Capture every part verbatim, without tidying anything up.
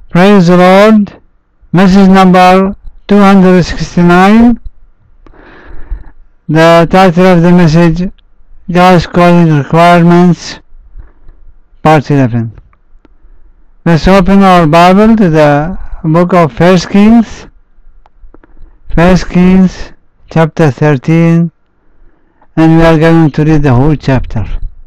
Praise the Lord. Message number two hundred sixty-nine. The title of the message, God's Calling Requirements, Part eleven. Let's open our Bible to the book of First Kings. First Kings chapter thirteen, and we are going to read the whole chapter.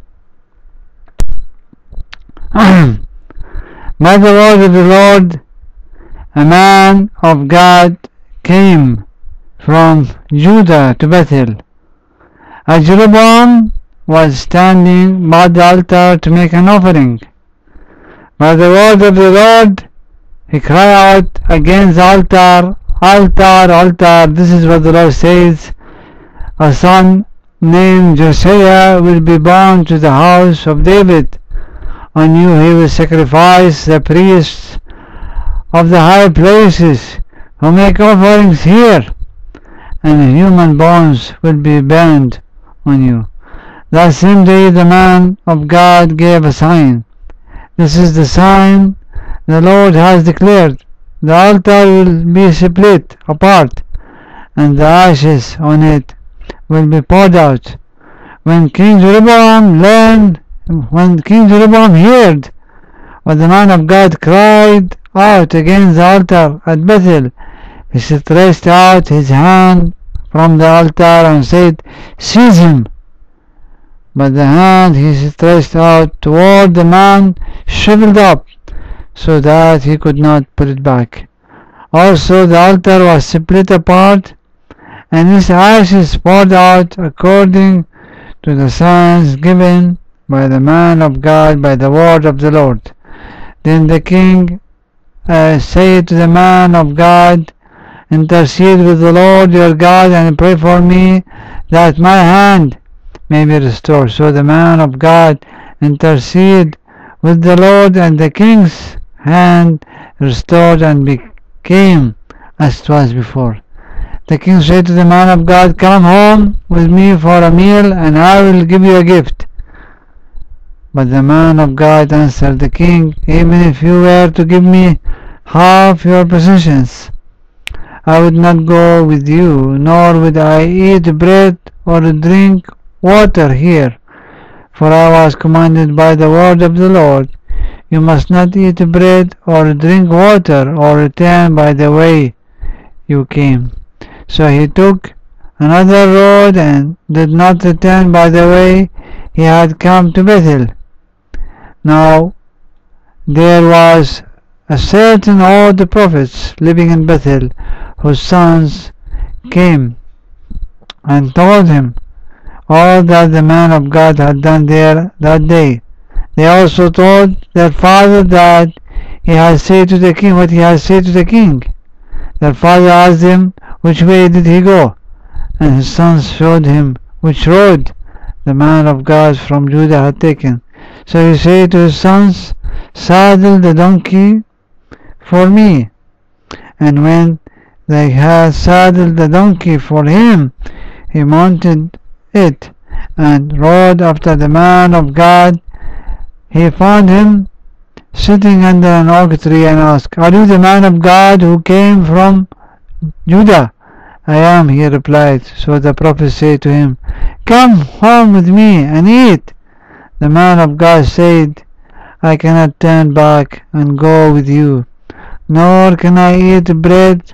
By the word of the Lord, a man of God came from Judah to Bethel. As Jeroboam was standing by the altar to make an offering. By the word of the Lord, he cried out against the altar, Altar, altar, this is what the Lord says, a son named Josiah will be born to the house of David. On you he will sacrifice the priests of the high places who make offerings here, and human bones will be burned on you. That same day the man of God gave a sign. This is the sign the Lord has declared. The altar will be split apart, and the ashes on it will be poured out. When King Jeroboam learned, when King Jeroboam heard what the man of God cried out against the altar at Bethel, he stretched out his hand from the altar and said, Seize him! But the hand he stretched out toward the man shriveled up, so that he could not put it back. Also the altar was split apart, and its ashes poured out according to the signs given by the man of God by the word of the Lord. Then the king uh, said to the man of God, Intercede with the Lord your God and pray for me that my hand may be restored. So the man of God interceded with the Lord, and the king's hand restored and became as it was before. The king said to the man of God, Come home with me for a meal, and I will give you a gift. But the man of God answered the king, Even if you were to give me half your possessions, I would not go with you, nor would I eat bread or drink water here. For I was commanded by the word of the Lord, You must not eat bread or drink water or return by the way you came. So he took another road and did not return by the way he had come to Bethel. Now there was a certain old prophet living in Bethel, whose sons came and told him all that the man of God had done there that day. They also told their father that he had said to the king what he had said to the king. Their father asked him, Which way did he go? And his sons showed him which road the man of God from Judah had taken. So he said to his sons, Saddle the donkey for me. And when they had saddled the donkey for him, he mounted it and rode after the man of God. He found him sitting under an oak tree and asked, Are you the man of God who came from Judah? I am, he replied. So the prophet said to him, Come home with me and eat. The man of God said, I cannot turn back and go with you, nor can I eat bread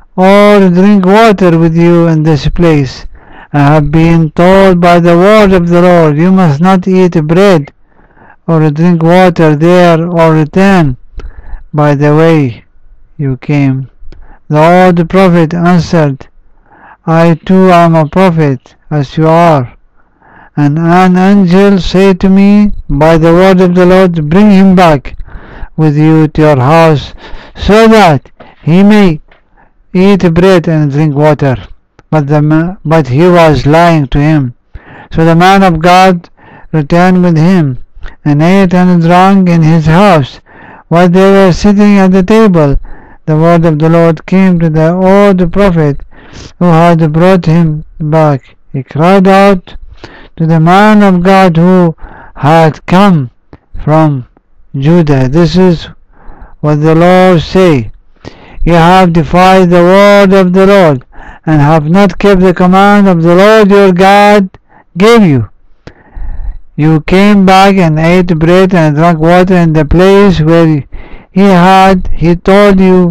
or drink water with you in this place. I have been told by the word of the Lord, You must not eat bread or drink water there or return by the way you came. The old prophet answered, I too am a prophet, as you are. And an angel said to me, By the word of the Lord, bring him back with you to your house, so that he may eat bread and drink water. But, the ma- but he was lying to him. So the man of God returned with him, and ate and drank in his house. While they were sitting at the table, the word of the Lord came to the old prophet who had brought him back. He cried out to the man of God who had come from Judah. This is what the Lord say. You have defied the word of the Lord, and have not kept the command of the Lord your God gave you. You came back and ate bread and drank water in the place where he had he told you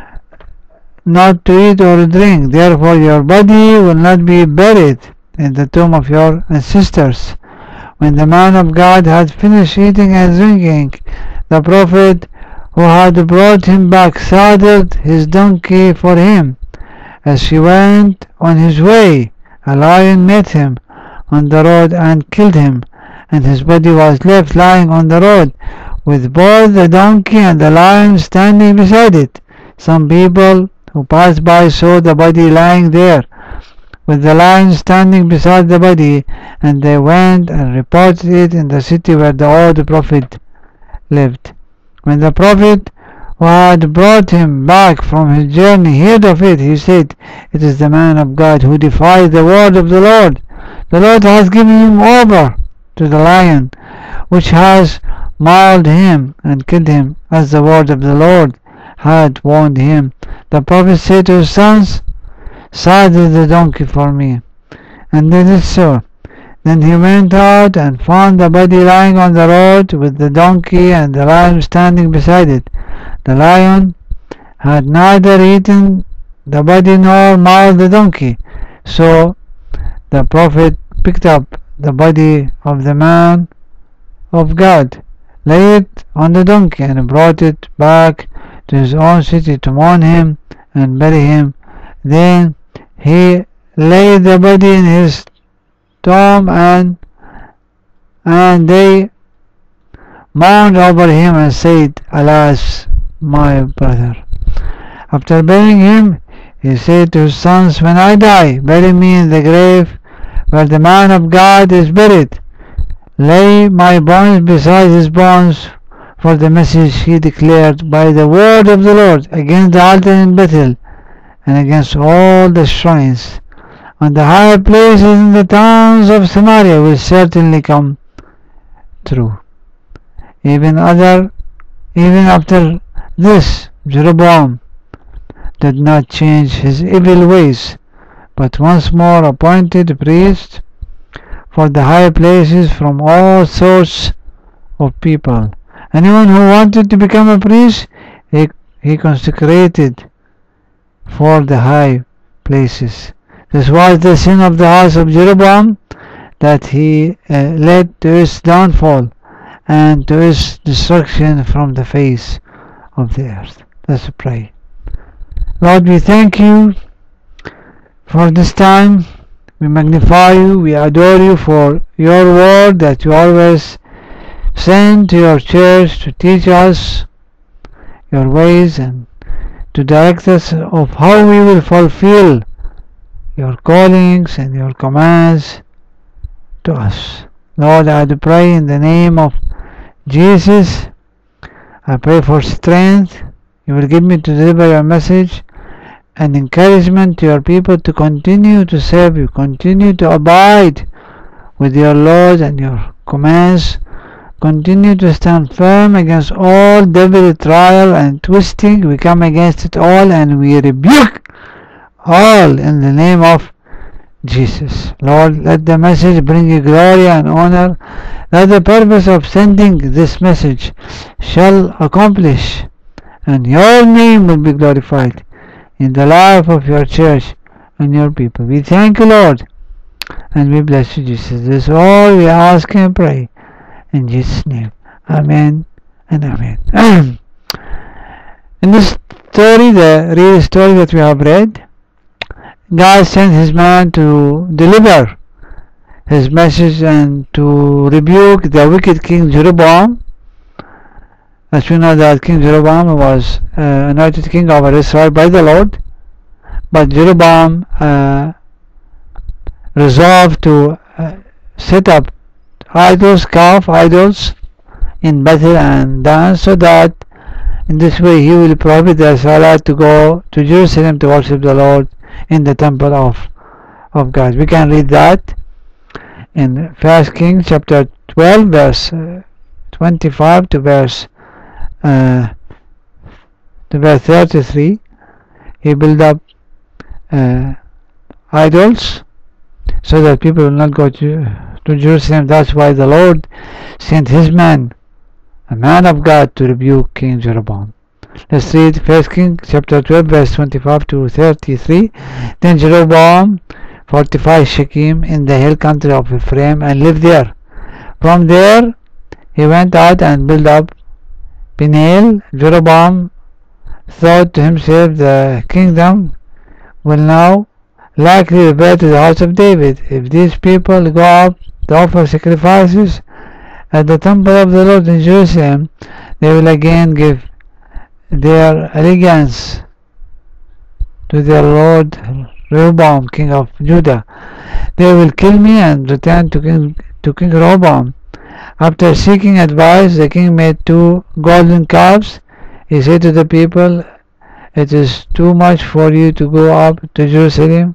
not to eat or drink. Therefore your body will not be buried in the tomb of your ancestors. When the man of God had finished eating and drinking, the prophet who had brought him back saddled his donkey for him. As he went on his way, a lion met him on the road and killed him, and his body was left lying on the road, with both the donkey and the lion standing beside it. Some people who passed by saw the body lying there, with the lion standing beside the body, and they went and reported it in the city where the old prophet lived. When the prophet who had brought him back from his journey heard of it, he said, "It is the man of God who defied the word of the Lord. The Lord has given him over to the lion, which has mauled him and killed him, as the word of the Lord had warned him." The prophet said to his sons, "Saddle the donkey for me." And they did so. Then he went out and found the body lying on the road, with the donkey and the lion standing beside it. The lion had neither eaten the body nor mauled the donkey. So the prophet picked up the body of the man of God, laid it on the donkey, and brought it back to his own city to mourn him and bury him. Then he laid the body in his tomb, and and they mourned over him and said, "Alas, my brother." After burying him, he said to his sons, "When I die, bury me in the grave where the man of God is buried. Lay my bones beside his bones, for the message he declared by the word of the Lord against the altar in Bethel, and against all the shrines on the high places in the towns of Samaria will certainly come true." Even other, even after this, Jeroboam did not change his evil ways, but once more appointed priests for the high places from all sorts of people. Anyone who wanted to become a priest, he, he consecrated for the high places. This was the sin of the house of Jeroboam, that he uh, led to its downfall and to its destruction from the face of the earth. Let's pray. Lord, we thank you for this time. We magnify you, we adore you for your word that you always send to your church to teach us your ways and to direct us of how we will fulfill your callings and your commands to us. Lord, I do pray in the name of Jesus. I pray for strength. You will give me to deliver your message, and encouragement to your people to continue to serve you, continue to abide with your laws and your commands, continue to stand firm against all devil trial and twisting. We come against it all and we rebuke all in the name of Jesus. Lord, let the message bring you glory and honor. Let the purpose of sending this message shall accomplish, and your name will be glorified in the life of your church and your people. We thank you, Lord, and we bless you, Jesus. This is all we ask and pray in Jesus' name. Amen and amen. In this story, the real story that we have read, God sent his man to deliver his message and to rebuke the wicked king Jeroboam. As we know that King Jeroboam was uh, anointed king over Israel by the Lord, but Jeroboam uh, resolved to uh, set up idols, calf idols in Bethel and Dan, so that in this way he will prohibit the Israelites to go to Jerusalem to worship the Lord in the temple of of God. We can read that in First Kings chapter twelve, verse uh, twenty-five to verse uh, to verse thirty-three, he built up uh, idols so that people will not go to, to Jerusalem. That's why the Lord sent his man, a man of God, to rebuke King Jeroboam. Let's read First Kings chapter twelve, verse twenty-five to thirty-three. Then Jeroboam fortified Shechem in the hill country of Ephraim and lived there. From there he went out and built up Peniel. Jeroboam thought to himself, the kingdom will now likely revert to the house of David. If these people go up to offer sacrifices at the temple of the Lord in Jerusalem, they will again give their allegiance to their Lord Rehoboam, king of Judah. They will kill me and return to King, to King Rehoboam. After seeking advice, the king made two golden calves. He said to the people, it is too much for you to go up to Jerusalem.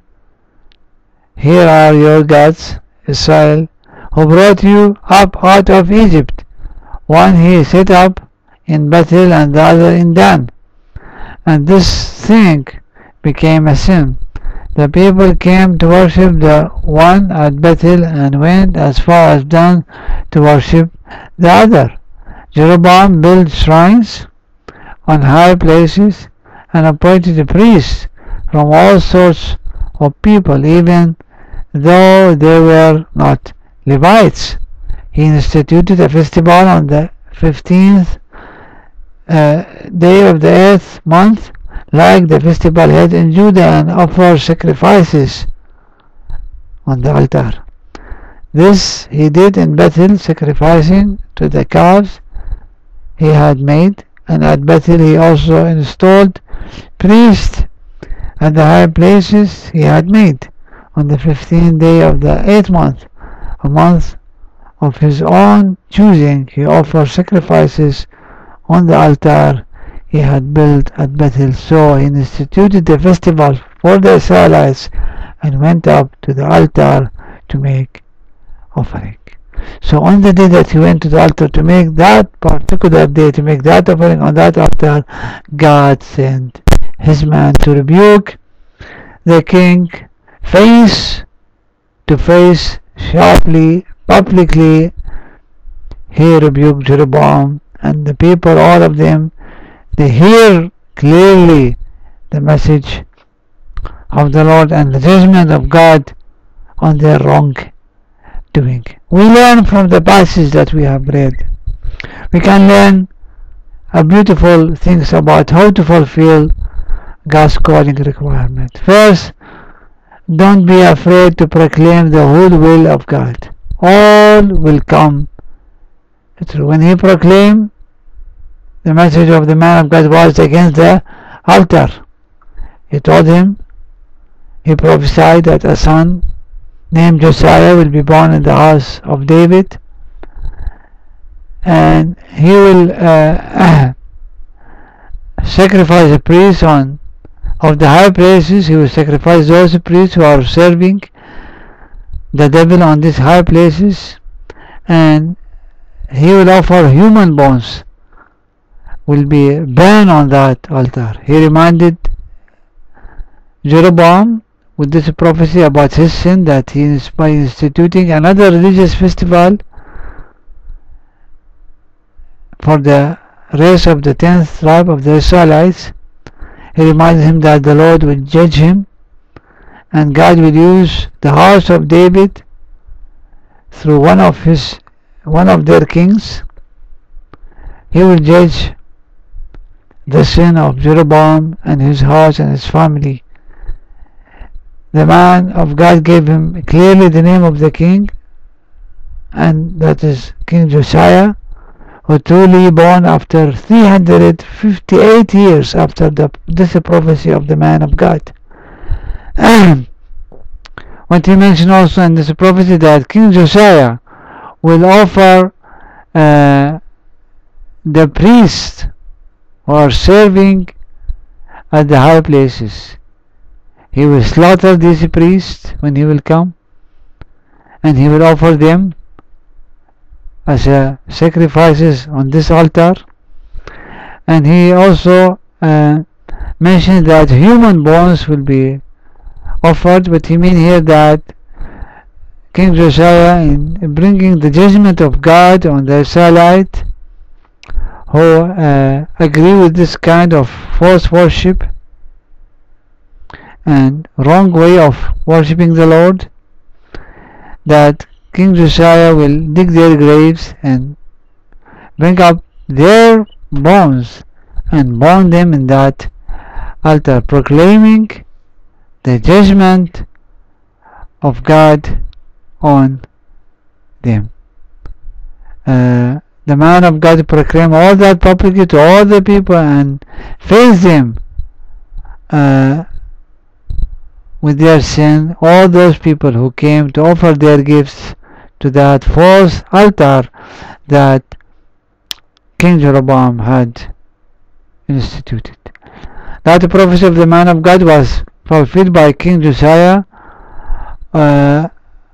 Here are your gods, Israel, who brought you up out of Egypt. One he set up in Bethel and the other in Dan. And this thing became a sin. The people came to worship the one at Bethel and went as far as Dan to worship the other. Jeroboam built shrines on high places and appointed priests from all sorts of people, even though they were not Levites. He instituted a festival on the fifteenth uh, day of the eighth month, like the festival held in Judah, and offered sacrifices on the altar. This he did in Bethel, sacrificing to the calves he had made, and at Bethel he also installed priests at the high places he had made. On the fifteenth day of the eighth month, a month of his own choosing, he offered sacrifices on the altar he had built at Bethel. So he instituted the festival for the Israelites and went up to the altar to make offering. So on the day that he went to the altar to make that particular day, to make that offering on that altar, God sent his man to rebuke the king face to face, sharply, publicly. He rebuked Jeroboam, and the people, all of them, they hear clearly the message of the Lord and the judgment of God on their wrong doing. We learn from the passage that we have read. We can learn a beautiful things about how to fulfill God's calling requirement. First, don't be afraid to proclaim the whole will of God. All will come true. When he proclaimed, the message of the man of God was against the altar. He told him, he prophesied that a son named Josiah will be born in the house of David, and he will uh, sacrifice a priest on of the high places. He will sacrifice those priests who are serving the devil on these high places, and he will offer human bones, will be burned on that altar. He reminded Jeroboam with this prophecy about his sin, that he is by instituting another religious festival for the race of the tenth tribe of the Israelites. He reminded him that the Lord will judge him, and God will use the house of David through one of his one of their kings. He will judge the sin of Jeroboam and his house and his family. The man of God gave him clearly the name of the king, and that is King Josiah, who truly born after three hundred fifty-eight years after the, this prophecy of the man of God. And what he mentioned also in this prophecy, that King Josiah will offer uh, the priests who are serving at the high places. He will slaughter these priests when he will come, and he will offer them as uh, sacrifices on this altar. And he also uh, mentions that human bones will be offered, but he means here that King Josiah, in bringing the judgment of God on the Israelites who uh, agree with this kind of false worship and wrong way of worshipping the Lord, that King Josiah will dig their graves and bring up their bones and burn them in that altar, proclaiming the judgment of God on them. Uh, the man of God proclaimed all that publicly to all the people and faced them uh, with their sin, all those people who came to offer their gifts to that false altar that King Jeroboam had instituted. That prophecy of the man of God was fulfilled by King Josiah, uh,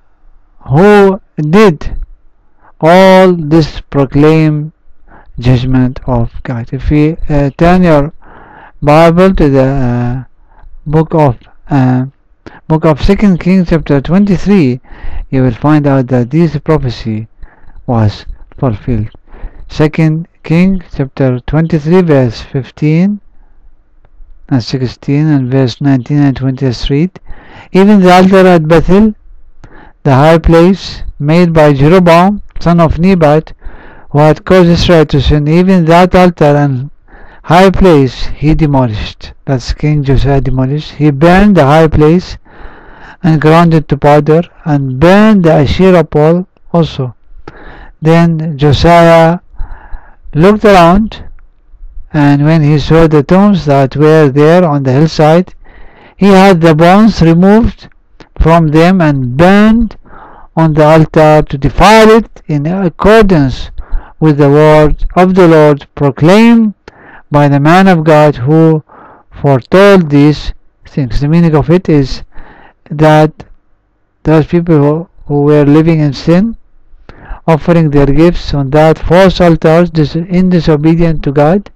who did all this proclaim judgment of God. If we uh, turn your Bible to the uh, book of uh, book of Second Kings chapter twenty-three, you will find out that this prophecy was fulfilled. Second Kings chapter twenty-three, verse fifteen and sixteen, and verse nineteen and twenty. Read, even the altar at Bethel, the high place made by Jeroboam son of Nebat, who had caused Israel to sin, even that altar and high place he demolished. That's King Josiah demolished. He burned the high place and ground it to powder, and burned the Asherah pole also. Then Josiah looked around, and when he saw the tombs that were there on the hillside, he had the bones removed from them and burned on the altar to defile it in accordance with the word of the Lord proclaimed by the man of God who foretold these things. The meaning of it is that those people who, who were living in sin, offering their gifts on that false altars, in disobedience to God,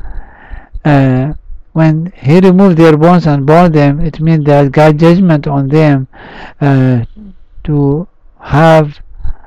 uh, when he removed their bones and burned them, it means that God's judgment on them uh, to have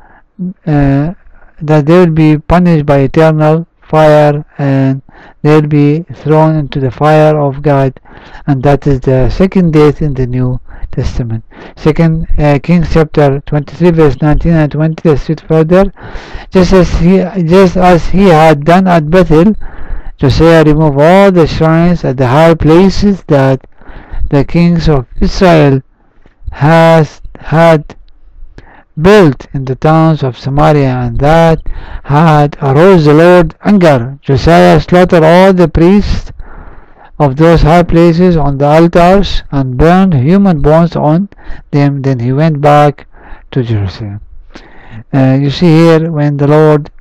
uh, that they will be punished by eternal fire, and they will be thrown into the fire of God, and that is the second death in the New Testament. Second uh, Kings chapter twenty-three, verse nineteen and twenty. Let's read further. Just as he, just as he had done at Bethel, Josiah removed all the shrines at the high places that the kings of Israel has had built in the towns of Samaria, and that had aroused the Lord anger. Josiah slaughtered all the priests of those high places on the altars and burned human bones on them. Then he went back to Jerusalem. Uh, you see here, when the Lord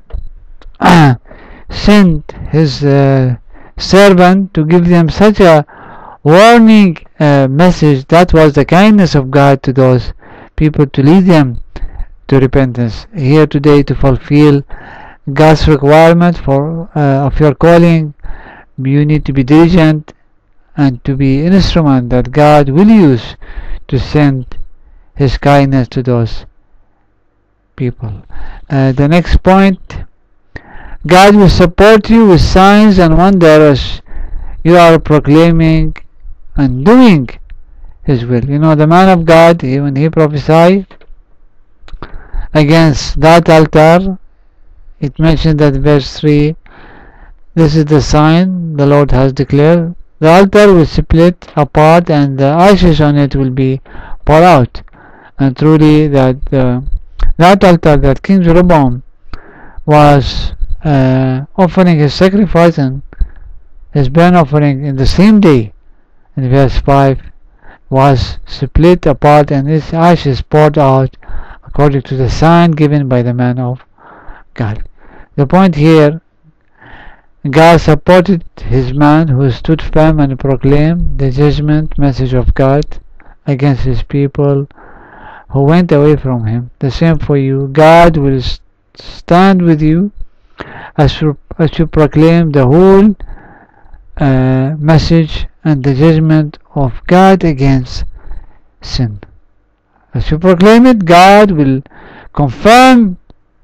sent his uh, servant to give them such a warning uh, message, that was the kindness of God to those people, to lead them to repentance. Here today, to fulfill God's requirement for uh, of your calling, you need to be diligent and to be an instrument that God will use to send his kindness to those people. Uh, the next point, God will support you with signs and wonders. You are proclaiming and doing his will. You know, the man of God, he, when he prophesied against that altar, it mentioned that verse three, this is the sign the Lord has declared. The altar will split apart and the ashes on it will be poured out. And truly that uh, that altar that King Jeroboam was uh, offering his sacrifice and his burnt offering in the same day, in verse five, was split apart and its ashes poured out according to the sign given by the man of God. The point here, God supported his man who stood firm and proclaimed the judgment message of God against his people who went away from him. The same for you. God will stand with you as you, as you proclaim the whole uh, message and the judgment of God against sin. As you proclaim it, God will confirm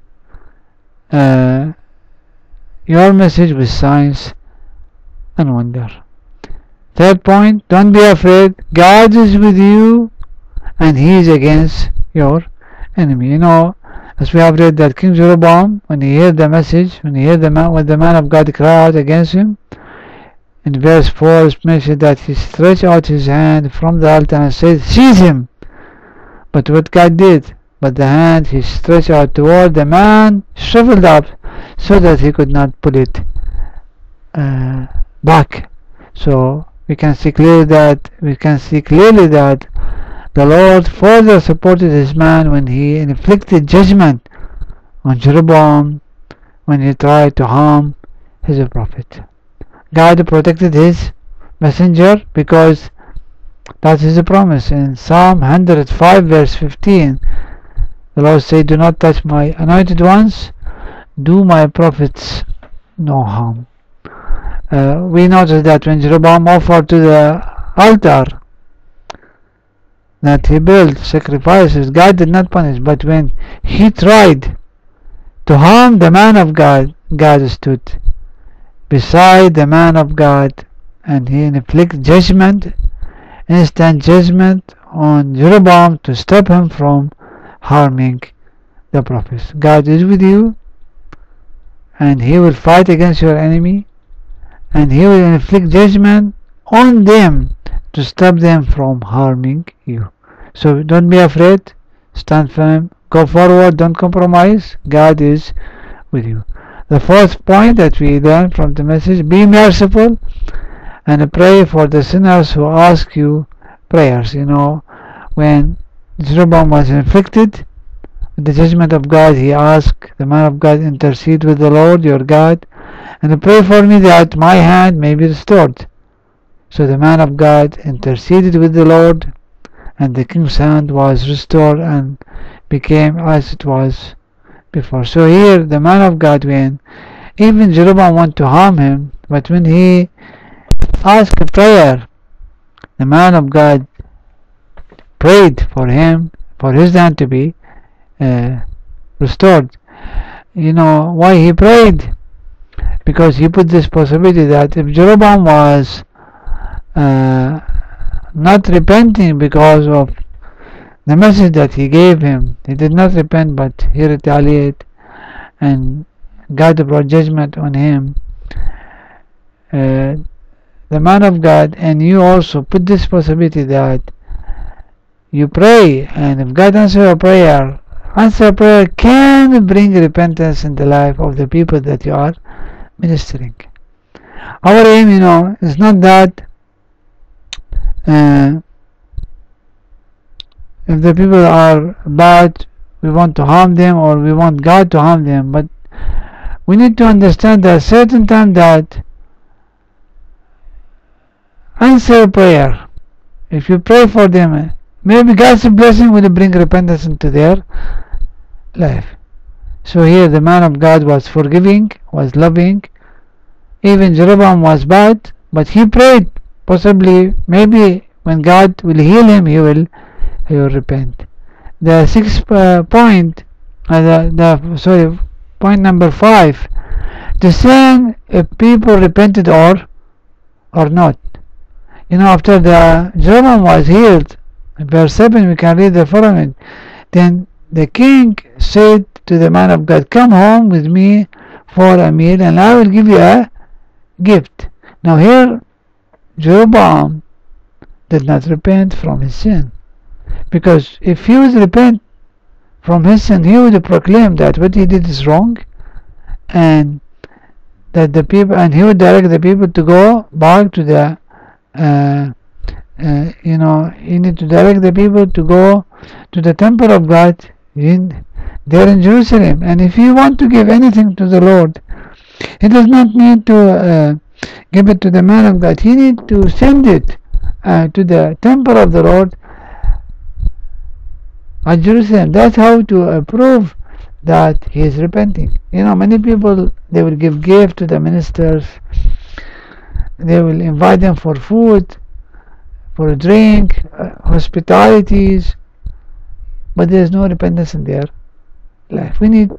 uh, your message with signs and wonder. Third point, don't be afraid. God is with you and He is against your enemy. You know, as we have read that King Jeroboam, when he heard the message, when he heard the man, when the man of God cried out against him, in verse four it mentioned that he stretched out his hand from the altar and said, seize him. But what God did, but the hand he stretched out toward the man shriveled up so that he could not pull it uh, back. So we can see clearly that we can see clearly that the Lord further supported his man when he inflicted judgment on Jeroboam when he tried to harm his prophet. God protected his messenger because that is a promise. In Psalm one hundred five verse fifteen, the Lord said, do not touch my anointed ones, do my prophets no harm. Uh, we notice that when Jeroboam offered to the altar that he built sacrifices, God did not punish, but when he tried to harm the man of God, God stood beside the man of God and he inflicted judgment, instant judgment on Jeroboam to stop him from harming the prophets. God is with you and He will fight against your enemy and He will inflict judgment on them to stop them from harming you. So don't be afraid, stand firm, go forward, don't compromise. God is with you. The fourth point that we learn from the message, be merciful and pray for the sinners who ask you prayers. You know, when Jeroboam was inflicted with the judgment of God, he asked the man of God, intercede with the Lord your God and pray for me that my hand may be restored. So the man of God interceded with the Lord and the king's hand was restored and became as it was before. So here the man of God, when even Jeroboam wanted to harm him, but when he asked a prayer, the man of God prayed for him, for his hand to be uh, restored. You know why he prayed? Because he put this possibility that if Jeroboam was uh, not repenting because of the message that he gave him, he did not repent but he retaliated and God brought judgment on him. Uh, the man of God and you also put this possibility that you pray, and if God answers your prayer, answer prayer can bring repentance in the life of the people that you are ministering. Our aim, you know, is not that uh, if the people are bad, we want to harm them or we want God to harm them, but we need to understand that certain time that answer prayer, if you pray for them, maybe God's blessing will bring repentance into their life. So here the man of God was forgiving, was loving. Even Jeroboam was bad, but he prayed. Possibly, maybe when God will heal him, he will, he will repent. The sixth uh, point, uh, the, the sorry, point number five, discern if people repented or or not. You know, after the Jeroboam was healed, in verse seven we can read the following. Then the king said to the man of God, come home with me for a meal and I will give you a gift. Now here Jeroboam did not repent from his sin, because if he would repent from his sin, he would proclaim that what he did is wrong, and that the people, and he would direct the people to go back to the uh, uh, you know, he need to direct the people to go to the temple of God in there in Jerusalem. And if he want to give anything to the Lord, he does not need to uh, give it to the man of God. He need to send it uh, to the temple of the Lord at Jerusalem. That's how to uh, prove that he is repenting. You know, many people, they will give gift to the ministers, they will invite them for food, for a drink, uh, hospitalities, but there is no repentance in their life. We need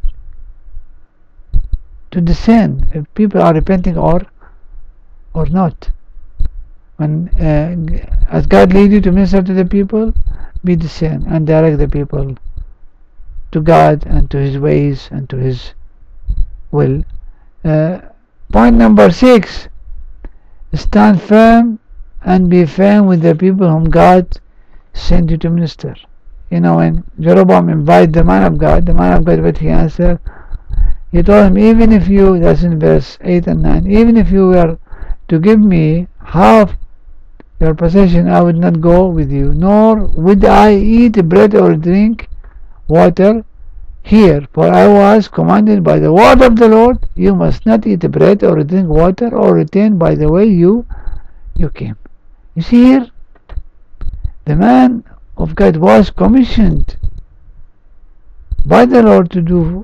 to discern if people are repenting or or not. When uh, as God leads you to minister to the people, be discern and direct the people to God and to His ways and to His will. Uh, point number six: stand firm and be firm with the people whom God sent you to minister. You know, when Jeroboam invited the man of God, the man of God, what he answered, he told him, even if you, that's in verse eight and nine, even if you were to give me half your possession, I would not go with you, nor would I eat bread or drink water here, for I was commanded by the word of the Lord, you must not eat bread or drink water or return by the way you you came. You see here, the man of God was commissioned by the Lord to do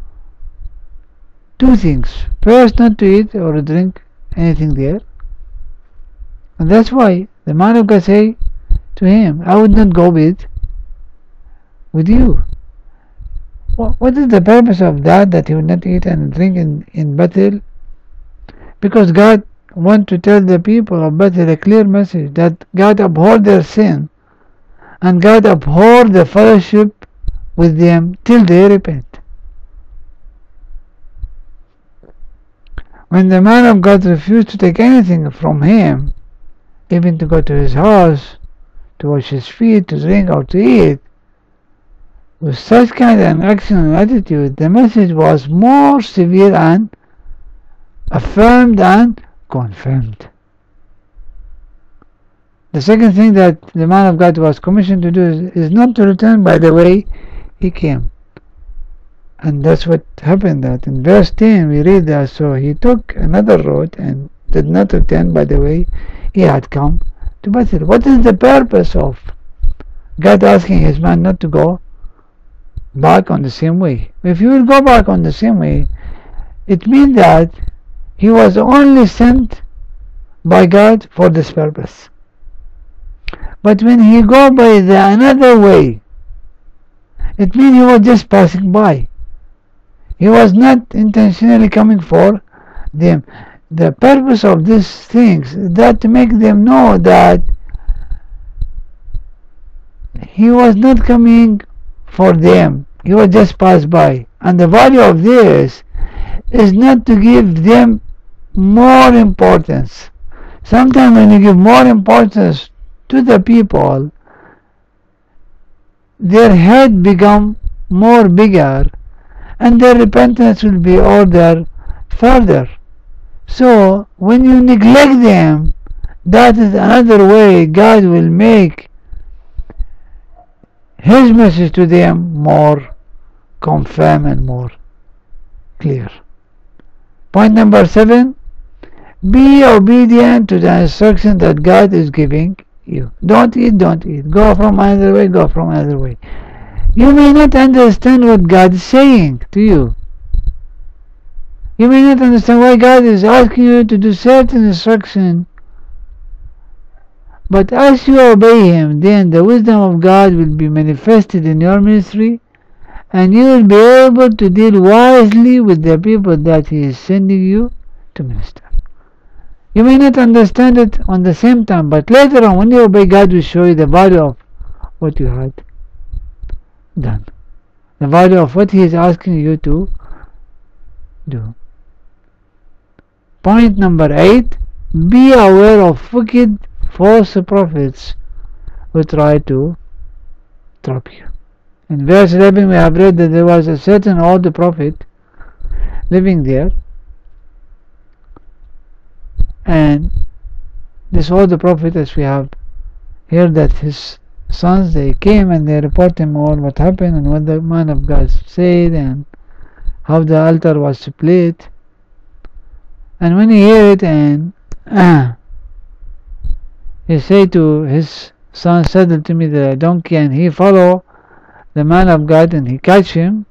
two things. First, not to eat or drink anything there, and that's why the man of God say to him, I would not go with with you. What is the purpose of that, that he would not eat and drink in, in Bethel? Because God wants to tell the people of Bethel a clear message that God abhorred their sin and God abhorred the fellowship with them till they repent. When the man of God refused to take anything from him, even to go to his house, to wash his feet, to drink or to eat, with such kind of action and attitude, the message was more severe and affirmed and confirmed. The second thing that the man of God was commissioned to do is, is not to return by the way he came. And that's what happened. That in verse ten we read that, so he took another road and did not return by the way he had come to Bethel. What is the purpose of God asking his man not to go back on the same way? If you will go back on the same way, it means that he was only sent by God for this purpose. But when he go by the another way, it means he was just passing by. He was not intentionally coming for them. The purpose of these things is that to make them know that he was not coming for them. He was just passed by. And the value of this is not to give them more importance. Sometimes when you give more importance to the people, their head become more bigger and their repentance will be ordered further. So when you neglect them, that is another way God will make His message to them more confirm and more clear. Point number seven: be obedient to the instruction that God is giving you. Don't eat, don't eat. Go from another way, go from another way. You may not understand what God is saying to you. You may not understand why God is asking you to do certain instruction. But as you obey Him, then the wisdom of God will be manifested in your ministry, and you will be able to deal wisely with the people that He is sending you to minister. You may not understand it on the same time, but later on when you obey, God will show you the value of what you had done. The value of what He is asking you to do. Point number eight: be aware of wicked false prophets who try to trap you. In verse eleven we have read that there was a certain old prophet living there, and this old prophet, as we have heard, that his sons, they came and they report him all what happened and what the man of God said and how the altar was split. And when he heard it, and uh, he said to his son, saddle to me the donkey, and he follow the man of God and he catch him.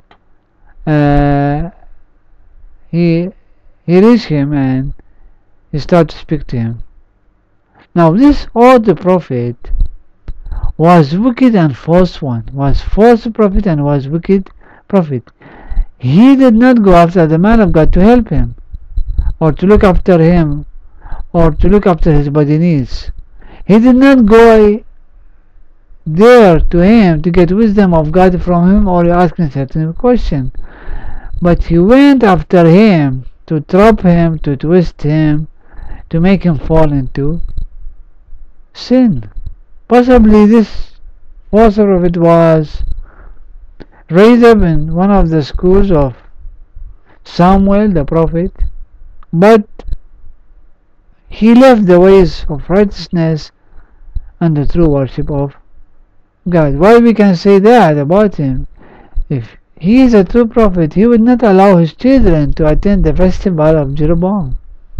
Uh, he he reach him and he started to speak to him. Now this old prophet was wicked and false one, was false prophet and was wicked prophet. He did not go after the man of God to help him, or to look after him, or to look after his body needs. He did not go there to him to get wisdom of God from him or ask him certain question. But he went after him to trap him, to twist him, to make him fall into sin. Possibly this false prophet was raised up in one of the schools of Samuel the prophet, but he left the ways of righteousness and the true worship of God. Why we can say that about him? If he is a true prophet, he would not allow his children to attend the festival of Jeroboam.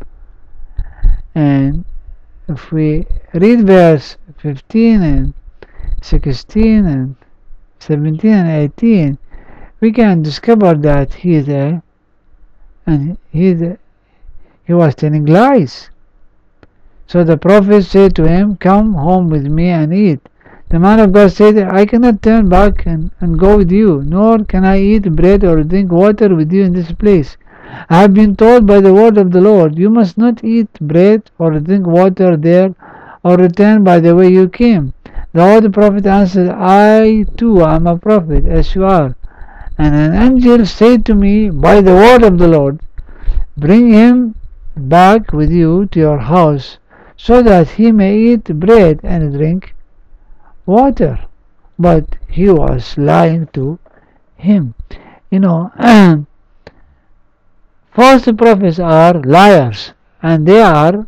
And if we read verse fifteen and sixteen and seventeen and eighteen, we can discover that he is a and he is a, he was telling lies. So the prophet said to him, "Come home with me and eat." The man of God said, "I cannot turn back and, and go with you, nor can I eat bread or drink water with you in this place. I have been told by the word of the Lord, you must not eat bread or drink water there, or return by the way you came." The old prophet answered, "I too am a prophet, as you are. And an angel said to me by the word of the Lord, bring him back with you to your house, so that he may eat bread and drink water." But he was lying to him. You know, false prophets are liars, and they are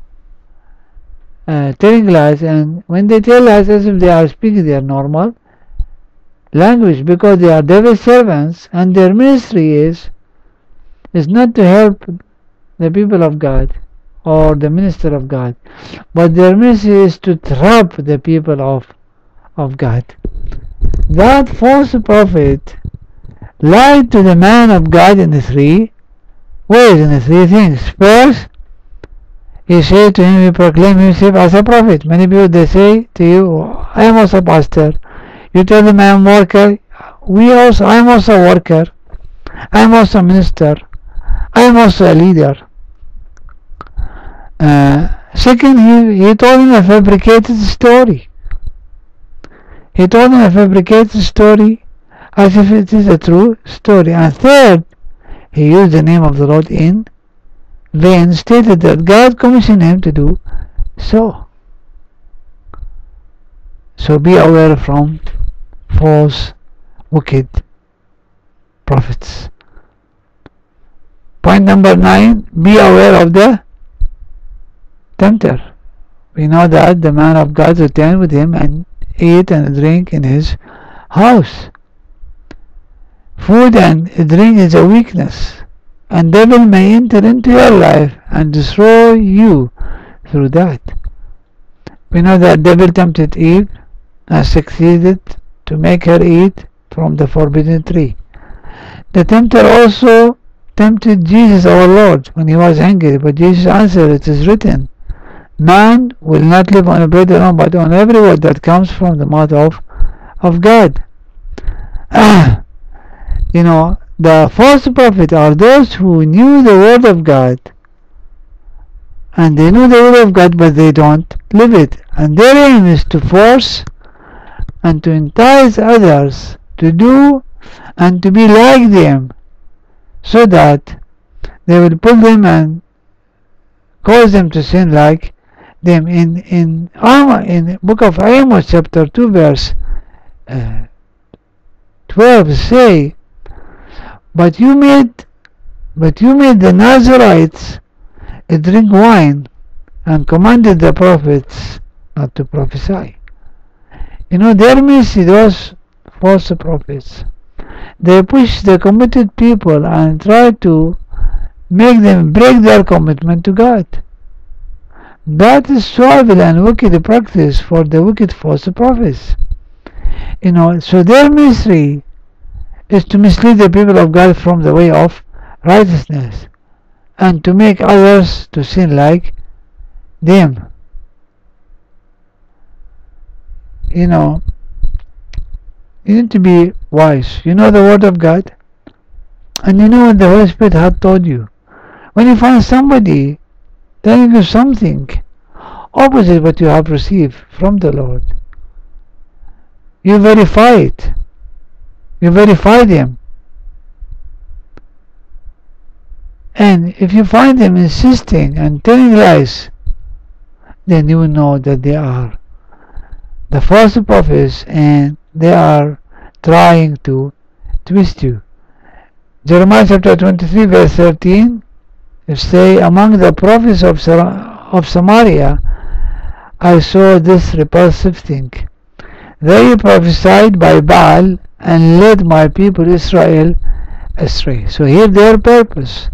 uh, telling lies, and when they tell lies as if they are speaking their normal language, because they are devil's servants, and their ministry is is not to help the people of God or the minister of God, but their ministry is to trap the people of of God. That false prophet lied to the man of God in the three ways, in the three things. First, he said to him, he proclaimed himself as a prophet. Many people, they say to you, "I am also a pastor." You tell them, "I am a worker." We also, I am also a worker. I am also a minister. I am also a leader. Uh, second, he, he told him a fabricated story. He told him a fabricated story as if it is a true story. And third, he used the name of the Lord in vain, stated that God commissioned him to do so. So be aware from false, wicked prophets. Point number nine, be aware of the tempter. We know that the man of God returned with him and ate and drink in his house. Food and drink is a weakness, and devil may enter into your life and destroy you through that. We know that devil tempted Eve and succeeded to make her eat from the forbidden tree. The tempter also tempted Jesus our Lord when he was angry, but Jesus answered, "It is written, man will not live on bread alone, but on every word that comes from the mouth of, of God." You know, the false prophets are those who knew the word of God, and they know the word of God, but they don't live it, and their aim is to force and to entice others to do and to be like them, so that they will pull them and cause them to sin like them. In in in book of Amos chapter two verse uh, twelve say, but you made but you made the Nazarites drink wine, and commanded the prophets not to prophesy. You know, their ministry, those false prophets, they push the committed people and try to make them break their commitment to God. That is so evil and wicked practice for the wicked false prophets. You know, so their ministry is to mislead the people of God from the way of righteousness. and to make others to sin like them. You know, you need to be wise. You know the Word of God, and you know what the Holy Spirit had told you. When you find somebody telling you something opposite what you have received from the Lord, you verify it. You verify them. And if you find them insisting and telling lies, then you will know that they are the false prophets and they are trying to twist you. Jeremiah chapter twenty-three verse thirteen, it say, among the prophets of, of Samaria I saw this repulsive thing. They prophesied by Baal and led my people Israel astray. So here their purpose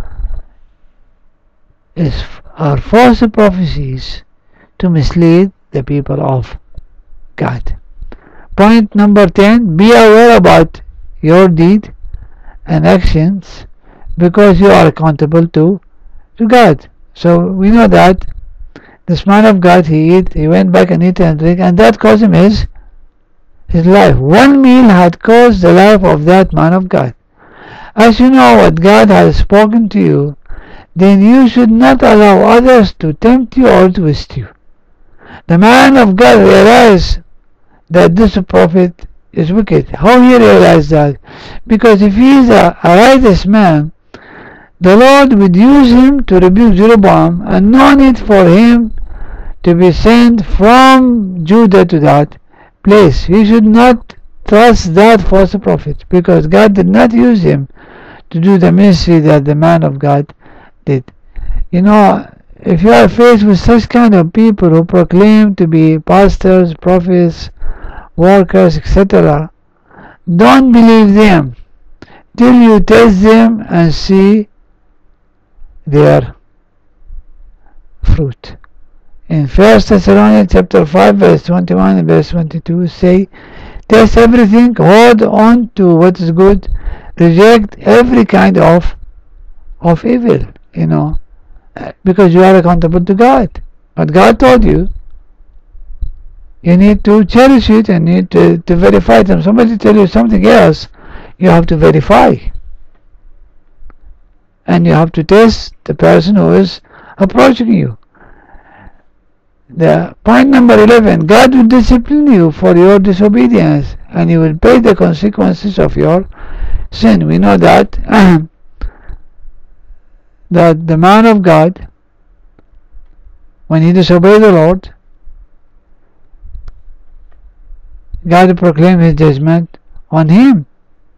is are false prophecies to mislead the people of God. Point number ten, be aware about your deed and actions because you are accountable to, to God. So we know that this man of God, he eat, he went back and eat and drink, and that cost him his, his life. One meal had cost the life of that man of God. As you know what God has spoken to you, then you should not allow others to tempt you or twist you. The man of God realized that this prophet is wicked. How he realized that? Because if he is a, a righteous man, the Lord would use him to rebuke Jeroboam, and no need for him to be sent from Judah to that place. He should not trust that false prophet, because God did not use him to do the ministry that the man of God did. You know, if you are faced with such kind of people who proclaim to be pastors, prophets, workers, et cetera, don't believe them till you test them and see their fruit. In First Thessalonians chapter five verse twenty-one and verse twenty-two say, test everything, hold on to what is good, reject every kind of of evil, you know, because you are accountable to God. What God told you, you need to cherish it and need to, to verify it. And somebody tell you something else, you have to verify. And you have to test the person who is approaching you. The point number eleven, God will discipline you for your disobedience and you will pay the consequences of your sin. We know that that the man of God, when he disobeyed the Lord, God proclaimed his judgment on him.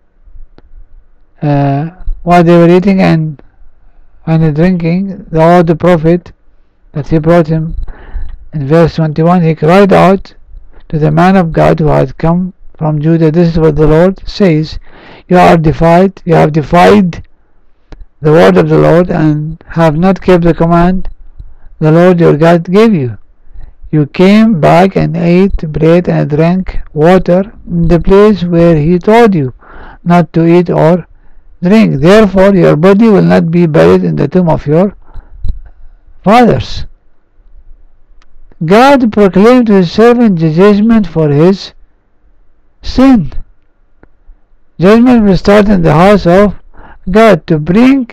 Uh, while they were eating and and drinking, the Lord, the prophet that he brought him, in verse twenty-one, he cried out to the man of God who had come from Judah. This is what the Lord says: you are defied, you have defied the word of the Lord and have not kept the command the Lord your God gave you. You came back and ate bread and drank water in the place where he told you not to eat or drink. Therefore your body will not be buried in the tomb of your fathers. God proclaimed to his servant judgment for his sin. Judgment will start in the house of God to bring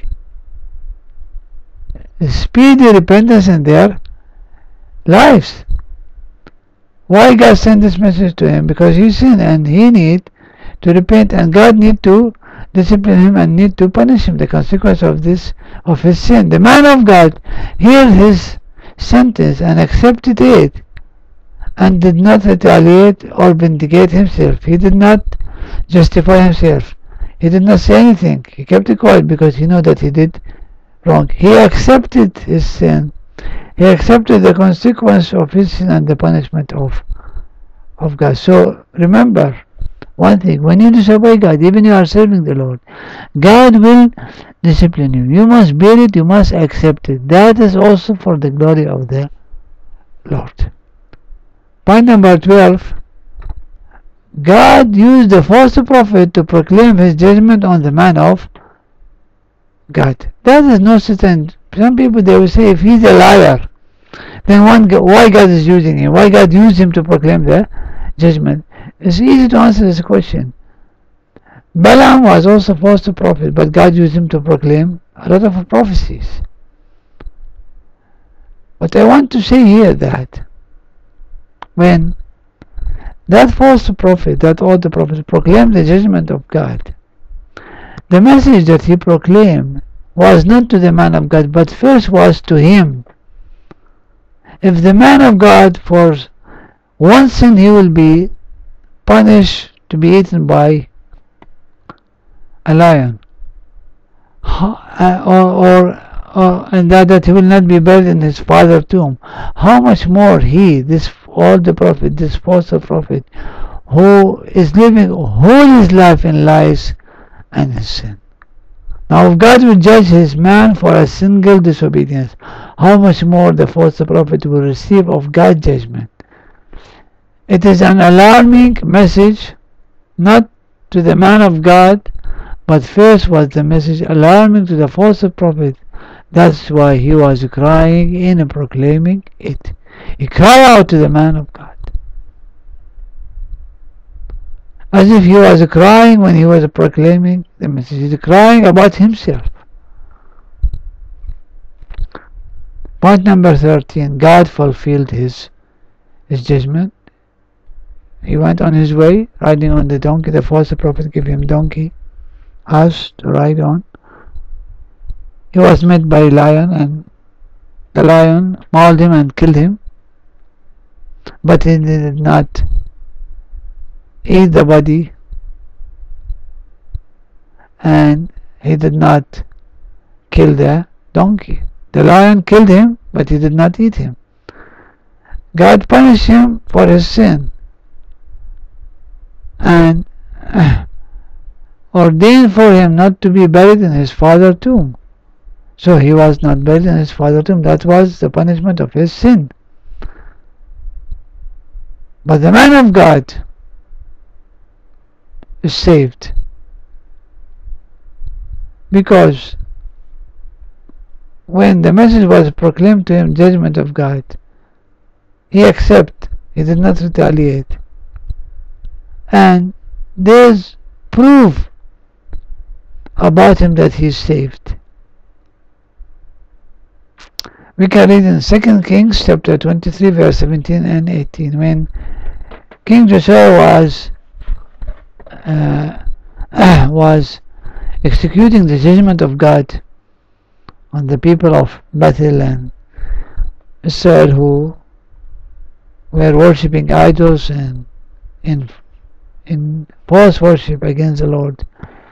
speedy repentance in their lives. Why God sent this message to him? Because he sinned and he need to repent, and God need to discipline him and need to punish him, the consequence of this of his sin. The man of God heard his sentence and accepted it and did not retaliate or vindicate himself. He did not justify himself. He did not say anything. He kept it quiet because he knew that he did wrong. He accepted his sin. He accepted the consequence of his sin and the punishment of of God. So remember one thing: when you disobey God, even you are serving the Lord, God will discipline you. You must bear it, you must accept it. That is also for the glory of the Lord. Point number twelve, God used the false prophet to proclaim his judgment on the man of God. That is no certain. Some people, they will say, if he's a liar, then one, why God is using him? Why God used him to proclaim the judgment? It's easy to answer this question. Balaam was also false to prophet, but God used him to proclaim a lot of prophecies. But I want to say here that when that false prophet, that old prophet, proclaimed the judgment of God, the message that he proclaimed was not to the man of God, but first was to him. If the man of God, for one sin, he will be punished to be eaten by a lion, or, or, or and that, that he will not be buried in his father's tomb, how much more he, this old prophet, this false prophet, who is living all his life in lies and in sin. Now if God will judge his man for a single disobedience, how much more the false prophet will receive of God's judgment. It is an alarming message, not to the man of God, but first was the message alarming to the false prophet. That's why he was crying in proclaiming it. He cried out to the man of God, as if he was crying when he was proclaiming the message. He's crying about himself. Point number thirteen, God fulfilled his, his judgment. He went on his way, riding on the donkey. The false prophet gave him donkey, ass to ride on. He was met by a lion, and the lion mauled him and killed him. But he did not eat the body, and he did not kill the donkey. The lion killed him, but he did not eat him. God punished him for his sin and uh, ordained for him not to be buried in his father's tomb. So he was not buried in his father's tomb. That was the punishment of his sin. But the man of God is saved, because when the message was proclaimed to him, judgment of God, he accepted. He did not retaliate. And there's proof about him that he is saved. We can read in Second Kings chapter twenty-three, verse seventeen and eighteen. When King Josiah was uh, was executing the judgment of God on the people of Bethel and Israel, who were worshipping idols and in in false worship against the Lord.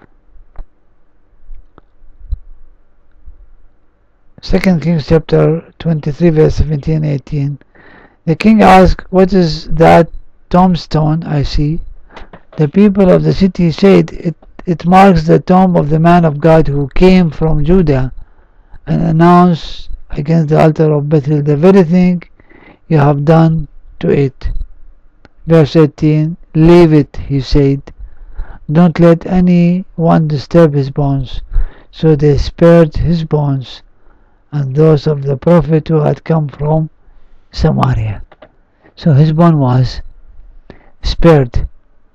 Second Kings chapter twenty-three, verse seventeen and eighteen. The king asked, "What is that tombstone I see?" The people of the city said, it, it marks the tomb of the man of God who came from Judah and announced against the altar of Bethel the very thing you have done to it. Verse eighteen, "Leave it," he said. "Don't let any one disturb his bones." So they spared his bones and those of the prophet who had come from Samaria. So his bone was spared.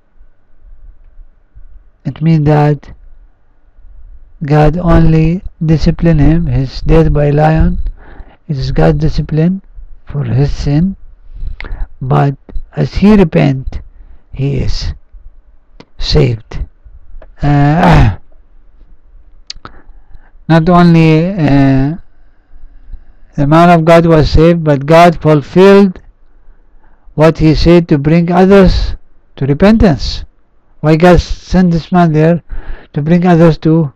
It means that God only disciplined him. His death by lion, it is God's discipline for his sin. But as he repent, he is saved. Uh, not only uh, the man of God was saved, but God fulfilled what he said to bring others to repentance. Why God sent this man there? To bring others to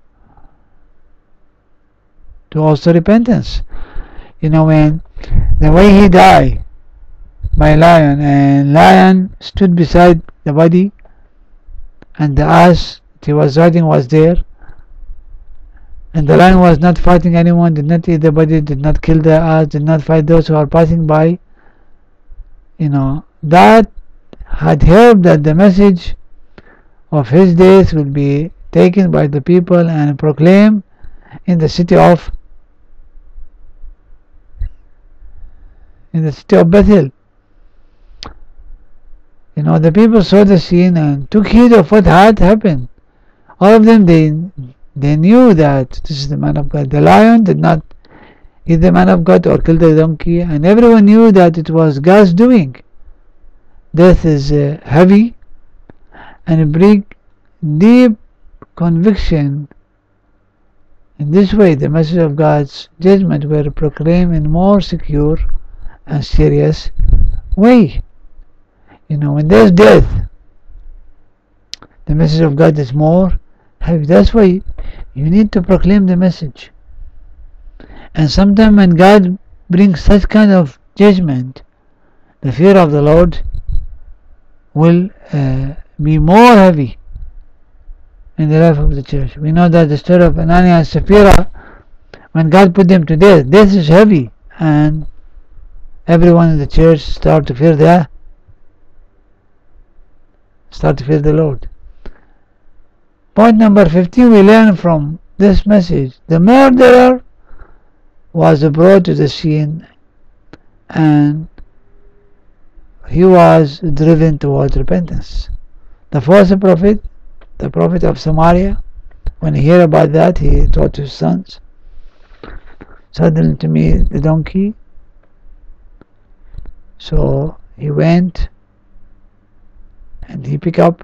to also repentance. You know, when the way he died by lion, and lion stood beside the body, and the ass that he was riding was there, and the lion was not fighting anyone, did not eat the body, did not kill the ass, did not fight those who are passing by. You know, that had helped that the message of his death will be taken by the people and proclaimed in the city of in the city of Bethel. You know, the people saw the scene and took heed of what had happened. All of them, they they knew that this is the man of God. The lion did not eat the man of God or kill the donkey, and everyone knew that it was God's doing. Death is uh, heavy and bring deep conviction. In this way, the message of God's judgment were proclaimed in more secure and serious way. You know, when there's death, the message of God is more heavy. That's why you need to proclaim the message. And sometimes when God brings such kind of judgment, the fear of the Lord will uh, be more heavy in the life of the church. We know that the story of Ananias and Sapphira, when God put them to death, death is heavy, and everyone in the church start to fear the start to fear the Lord. Point number fifteen, we learn from this message, the murderer was brought to the scene and he was driven towards repentance. The false prophet, the prophet of Samaria, when he heard about that, he taught his sons, saddle to me the donkey. So he went and he picked up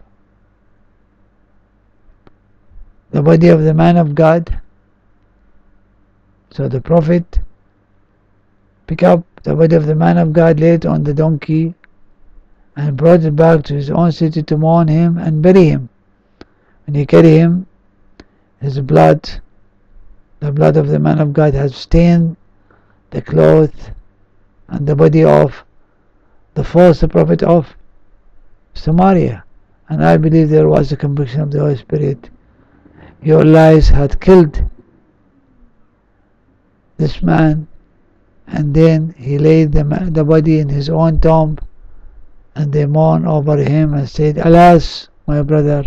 the body of the man of God. So the prophet picked up the body of the man of God, laid it on the donkey, and brought it back to his own city to mourn him and bury him. When he carried him, his blood, the blood of the man of God, had stained the cloth and the body of the false prophet of Samaria. And I believe there was a conviction of the Holy Spirit. Your lies had killed this man. And then he laid the, the body in his own tomb, and they mourned over him and said, Alas, my brother.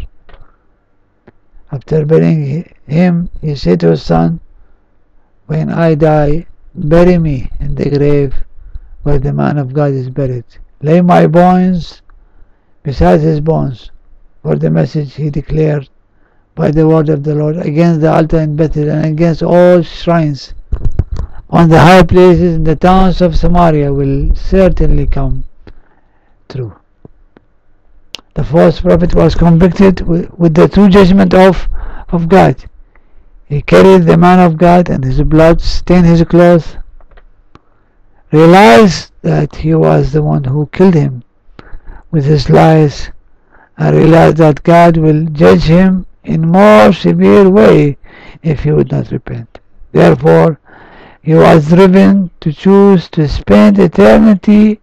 After burying him, he said to his son, When I die, bury me in the grave where the man of God is buried. Lay my bones beside his bones. For the message he declared by the word of the Lord against the altar in Bethel and against all shrines on the high places in the towns of Samaria will certainly come true. The false prophet was convicted with, with the true judgment of, of God. He carried the man of God, and his blood stained his clothes. Realized that he was the one who killed him with his lies, and realized that God will judge him in more severe way if he would not repent. Therefore, he was driven to choose to spend eternity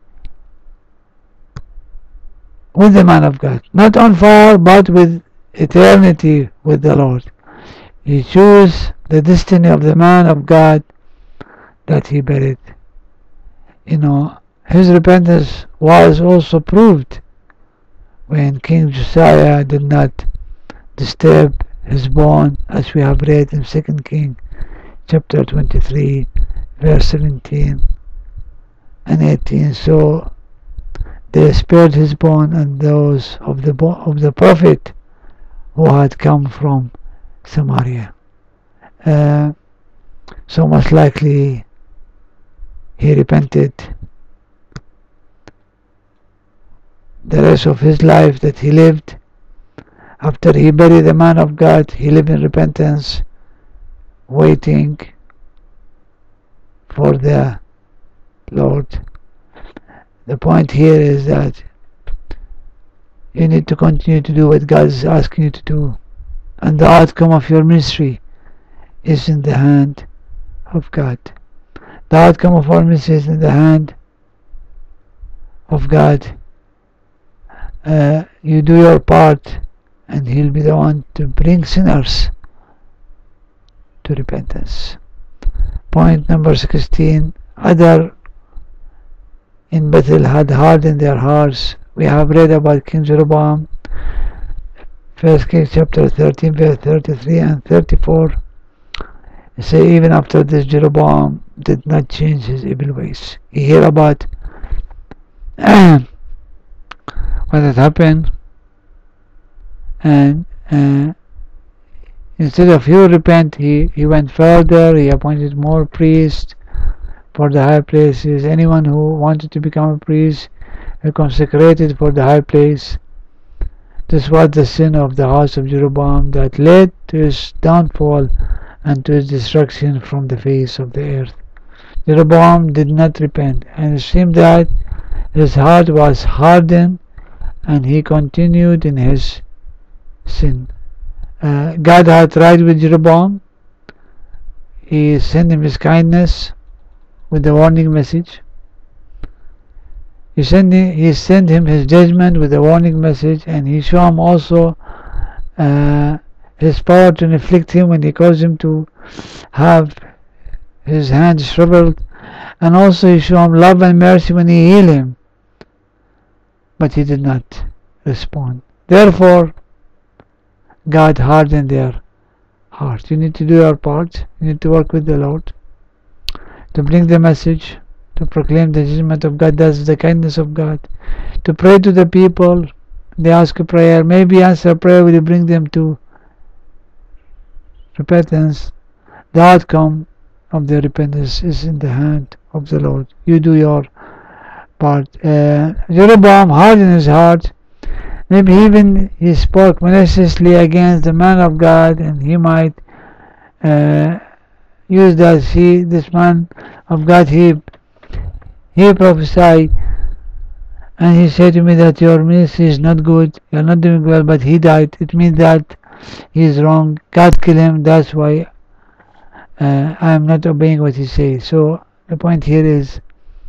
with the man of God, not on fire, but with eternity with the Lord. He chose the destiny of the man of God that he buried. You know, his repentance was also proved when King Josiah did not disturb his bone, as we have read in Second Kings chapter twenty-three, verse seventeen and eighteen. So they spared his bone and those of the bo- of the prophet who had come from Samaria. Uh, so most likely he repented. The rest of his life that he lived, after he buried the man of God, he lived in repentance, waiting for the Lord. The point here is that you need to continue to do what God is asking you to do, and the outcome of your ministry is in the hand of God. The outcome of our ministry is in the hand of God. Uh, you do your part, and He'll be the one to bring sinners to repentance. Point number sixteen. Other in Bethel had hardened their hearts. We have read about King Jeroboam, First Kings chapter thirteen, verse thirty-three and thirty-four. They say even after this, Jeroboam did not change his evil ways. He heard about what had happened, and uh, instead of he repent, he, he went further. He appointed more priests for the high places. Anyone who wanted to become a priest, he consecrated for the high place. This was the sin of the house of Jeroboam that led to his downfall and to his destruction from the face of the earth. Jeroboam did not repent, and it seemed that his heart was hardened, and he continued in his sin. Uh, God had tried with Jeroboam. He sent him his kindness with the warning message. He sent, him, he sent him his judgment with the warning message, and he showed him also uh, his power to inflict him when he caused him to have his hands shriveled, and also he showed him love and mercy when he healed him, but he did not respond. Therefore, God hardened their heart. You need to do your part. You need to work with the Lord to bring the message, to proclaim the judgment of God. That's the kindness of God. To pray to the people. They ask a prayer. Maybe answer prayer will bring them to repentance. The outcome of their repentance is in the hand of the Lord. You do your part. Uh, Jeroboam hardened his heart. Maybe even he spoke maliciously against the man of God, and he might uh, use that. He, this man of God, he he prophesied, and he said to me that your ministry is not good, you are not doing well, but he died. It means that he is wrong. God killed him. That's why uh, I am not obeying what he says. So the point here is,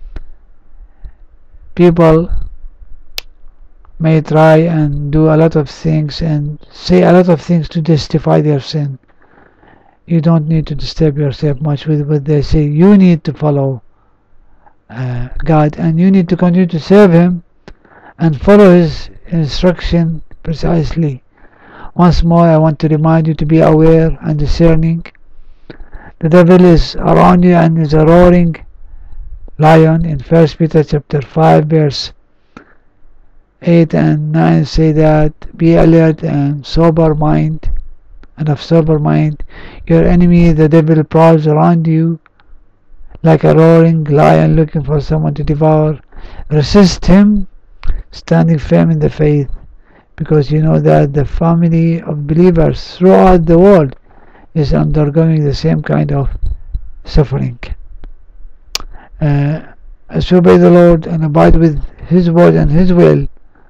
people may try and do a lot of things and say a lot of things to justify their sin. You don't need to disturb yourself much with what they say. You need to follow uh, God, and you need to continue to serve Him and follow His instruction precisely. Once more, I want to remind you to be aware and discerning. The devil is around you and is a roaring lion. In First Peter chapter five, verse eight and nine say that, be alert and sober mind, and of sober mind. Your enemy, the devil, prowls around you like a roaring lion looking for someone to devour. Resist him, standing firm in the faith, because you know that the family of believers throughout the world is undergoing the same kind of suffering. Uh, as you obey the Lord and abide with His word and His will,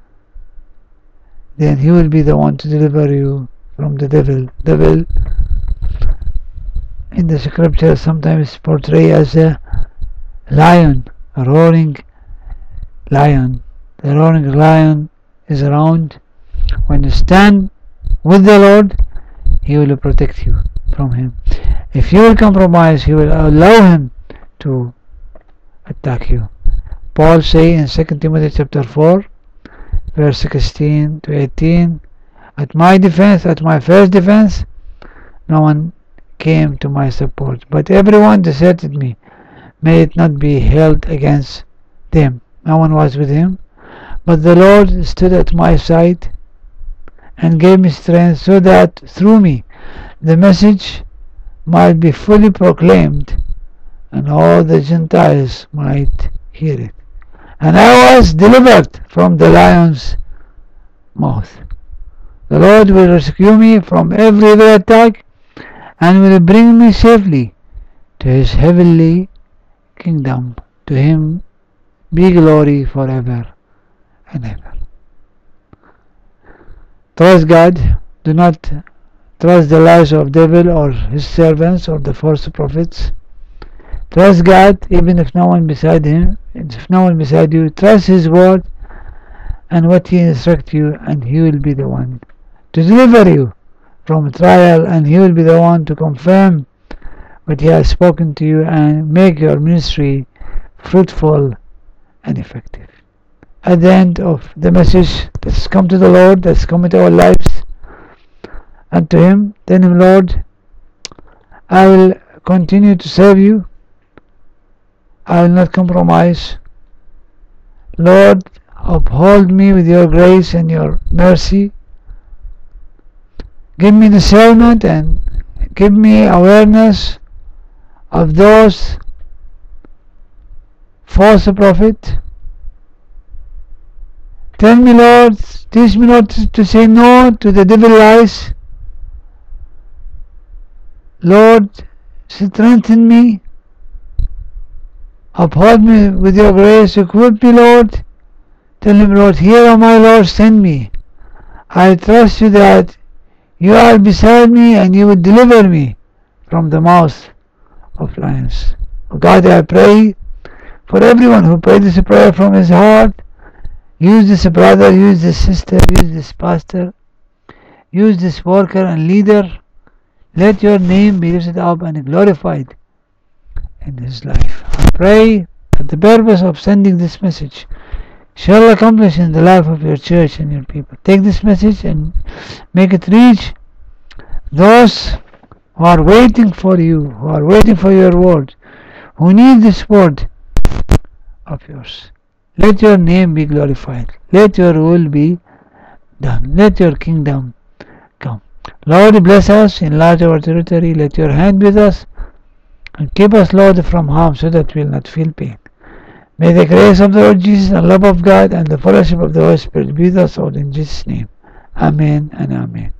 then He will be the one to deliver you from the devil. Devil in the scripture sometimes portrayed as a lion, a roaring lion. The roaring lion is around. When you stand with the Lord, He will protect you from him. If you will compromise, He will allow him to attack you. Paul say in Second Timothy chapter four, verse sixteen to eighteen, at my defense, at my first defense, no one came to my support, but everyone deserted me. May it not be held against them. No one was with him, but the Lord stood at my side and gave me strength, so that through me the message might be fully proclaimed, and all the Gentiles might hear it. And I was delivered from the lion's mouth. The Lord will rescue me from every evil attack, and will bring me safely to His heavenly kingdom. To Him be glory forever and ever. Trust God. Do not trust the lies of devil or his servants or the false prophets. Trust God, even if no one beside him, if no one beside you. Trust His word and what He instructs you, and He will be the one to deliver you from trial, and He will be the one to confirm what He has spoken to you and make your ministry fruitful and effective. At the end of the message, let's come to the Lord, let's commit our lives unto Him. Tell Him, Lord, I will continue to serve you. I will not compromise. Lord, uphold me with your grace and your mercy. Give me discernment and give me awareness of those false prophets. Tell me, Lord, teach me not to say no to the devil lies. Lord, strengthen me. Uphold me with your grace. Equip me, Lord. Tell him, Lord, here am I, Lord, send me. I trust you that you are beside me and you will deliver me from the mouth of lions. Oh God, I pray for everyone who prayed this prayer from his heart. Use this brother, use this sister, use this pastor, use this worker and leader. Let your name be lifted up and glorified in his life. I pray that the purpose of sending this message shall accomplish in the life of your church and your people. Take this message and make it reach those who are waiting for you, who are waiting for your word, who need this word of yours. Let your name be glorified. Let your will be done. Let your kingdom come. Lord, bless us, enlarge our territory. Let your hand be with us and keep us, Lord, from harm so that we will not feel pain. May the grace of the Lord Jesus and love of God and the fellowship of the Holy Spirit be with us all in Jesus' name. Amen and amen.